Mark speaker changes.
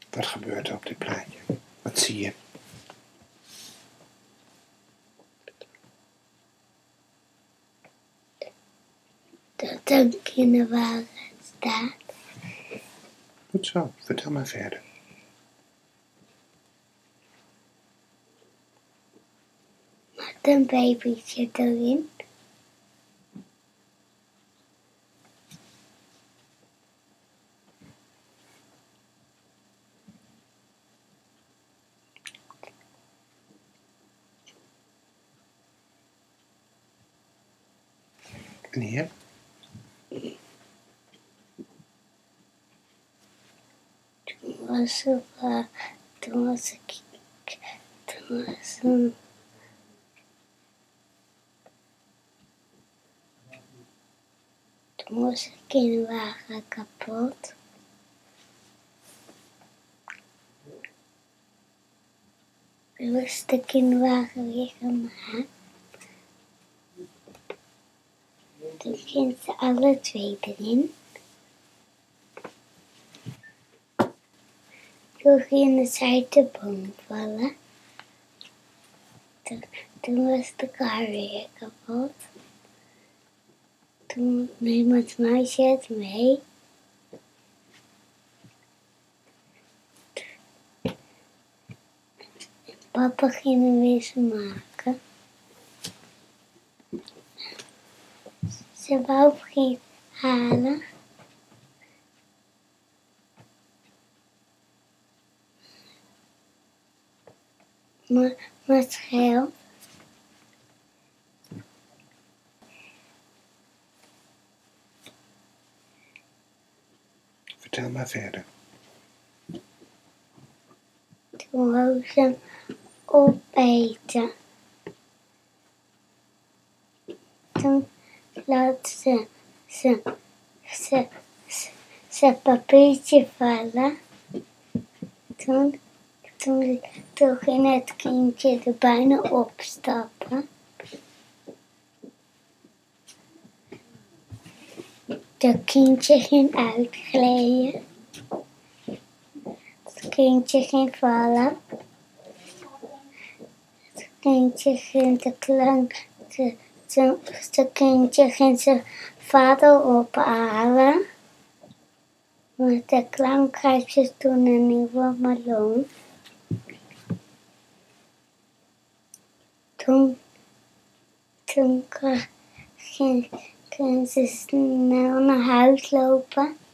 Speaker 1: Wat gebeurt er op dit plaatje? Wat zie je?
Speaker 2: Dat een kinderwagen staat.
Speaker 1: Goed zo, vertel maar verder.
Speaker 2: Met een babytje erin.
Speaker 1: En hier?
Speaker 2: Toen was een kinderwagen kapot. Toen was de kinderwagen weer gemaakt. Toen gingen ze alle twee erin. Toen gingen zij de boom vallen. Toen was de kar weer kapot. Toen neem het meisje het mee. Papa ging hem weer zo maken. Ze wou geen halen. Maar het geld.
Speaker 1: Vertel maar verder.
Speaker 2: Toen wou ze hem opeten. Toen laat ze papiertje vallen. Toen ging het kindje er bijna opstappen. Het kindje ging uitglijden. Het kindje ging vallen. Het kindje ging zijn vader ophalen. Want de clown krijgt ze toen een nieuwe meloen. Toen ging ze snel naar huis lopen.